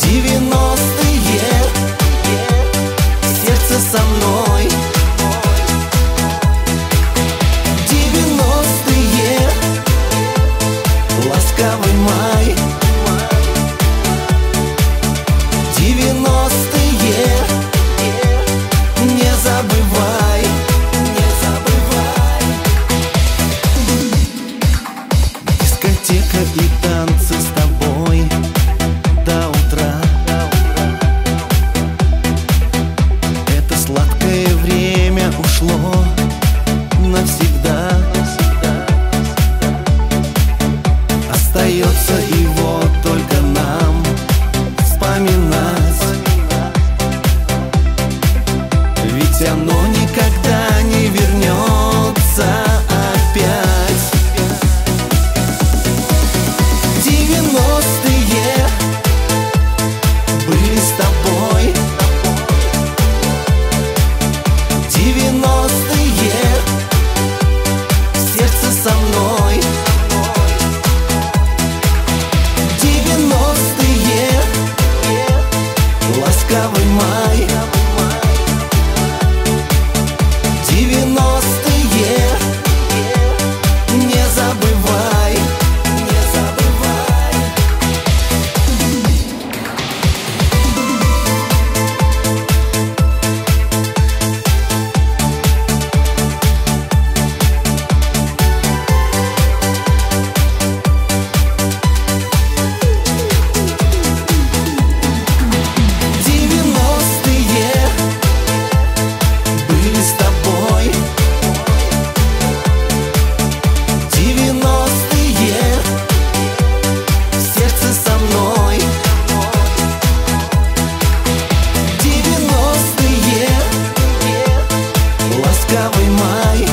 90-е, сердце со мной. 90-е, ласковый май. 90-е, не забывай, не забывай. Дискотека и танцы с тобой до утра. Это сладкое время ушло навсегда. Остается его только нам вспоминать, ведь оно никогда не вернется опять. 90-е были с тобой. 90-е, сердце со мной. 90-е, ласковый май. 90-е, не забывай, не забывай. Были с тобой. 90-е, сердце со мной. 90-е, ласковый май.